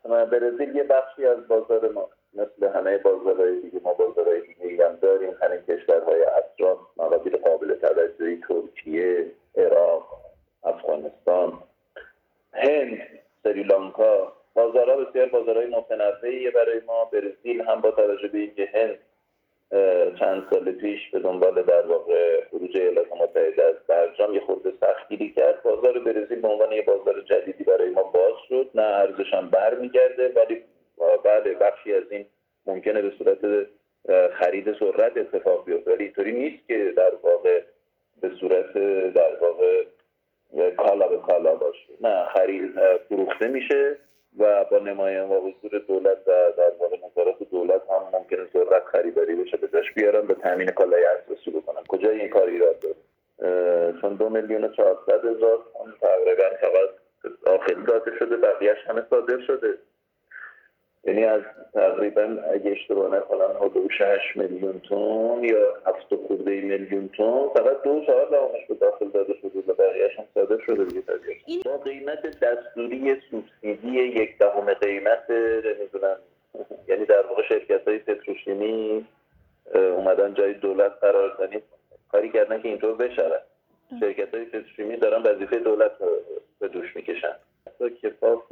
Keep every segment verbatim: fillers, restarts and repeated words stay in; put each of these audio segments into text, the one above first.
برزیل یه بخشی از بازار ما، مثل همه بازارهای دیگه ما بازارهای دیگه هم داریم. همین کشورهای اطراف مقادیر قابل توجهی، ترکیه، عراق، افغانستان، هند، سریلانکا، بازارها بسیار بازارهای متنوعیه برای ما. برزیل هم با توجه به اینکه هند چند سال پیش به دنبال در واقع خروج ایالات متحده از برجام یه خورده سختگیری کرد، بازار برزیل به عنوان یه بازار جدیدی برای ما باز شد. نه ارزش هم برمیگرده، ولی بله بخشی از این ممکنه به صورت خرید سرعت اتفاق بیفته، ولی اینطوری نیست که در واقع به صورت در واقع کالا به کالا باشه. نه، خرید فروخته میشه و با نمایان و حضور دولت و در واقع نظارت دولت هم ممکنه ذرت خریداری بشه، به داشت بیارن به تامین کالای اساسی بکنن. کجای این کار ایراد داره؟ چون دو میلیون و چهارصد هزار تقریبا فقط داخلی داده شده، بقیهش همه صادر شده. یعنی از تقریبا اگه اشتباه نکنم حدود هشت میلیون تن یا هفت خورده میلیون تن فقط دو چهار دهمش به داخل داده شده و بقیهش هم صادر شده دیگه. این با قیمت دستوری سوبسیدی یک دهم قیمت نمیدونم، یعنی در واقع شرکت‌های پتروشیمی اومدن جای دولت قرار دادن، کاری کردن که اینطور بشه. شرکت‌های پتروشیمی دارن وظیفه دولت به دوش میکشن. تا کفاف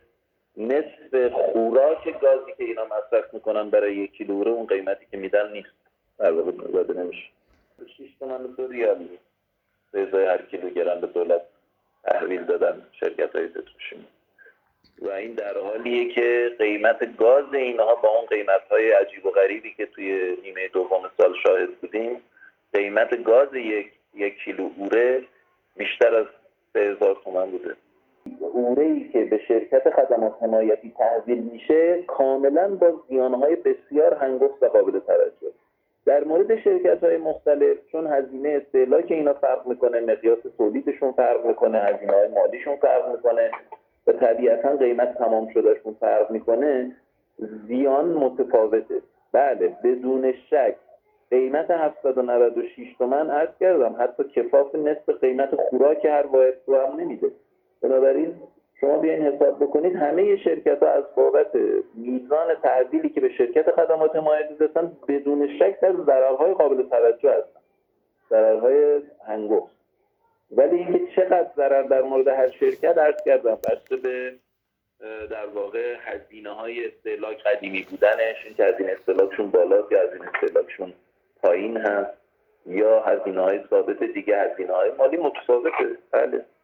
نصف خوراک گازی که اینا مصرف میکنن برای یک کیلو اون قیمتی که میدن نیست، در واقع داده نمیشه. شش تومن دو ریال به ازای هر کیلوگرم به دولت تحویل دادن شرکت‌های پتروشیمی و این در حالیه که قیمت گاز اینها با اون قیمت‌های عجیب و غریبی که توی نیمه دوم سال شاهد بودیم، قیمت گاز یک یک کیلو اوره بیشتر از سه هزار تومان بوده. اوره‌ای که به شرکت خدمات حمایتی تحویل میشه کاملا با زیانهای بسیار هنگفت و قابل توجه. در مورد شرکت‌های مختلف چون هزینه استهلاک اینا فرق میکنه، مقیاس تولیدشون فرق میکنه، هزینه‌های مالیشون فرق میکنه و طبیعتاً قیمت تمام شدهشون فرق میکنه، زیان متفاوته. بله بدون شک قیمت هفتصد و نود و شش تومان عرض کردم حتی کفاف نصف قیمت خوراک هر واحد رو هم نمیده. بنابراین شما بیاین حساب بکنید همه شرکت‌ها از بابت میزان تحویلی که به شرکت خدمات حمایتی دادن بدون شک در ضررهای قابل توجه هستن، ضررهای هنگفت. ولی اینکه چقدر ضرر در مورد هر شرکت عرض کردم بسته به در واقع هزینه‌های استهلاک قدیمی بودنش، این که هزینه استهلاکشون بالاست یا هزینه استهلاکشون پایین هست، یا هزینه‌های ثابت دیگه، هزینه‌های مالی متفاوته. بله.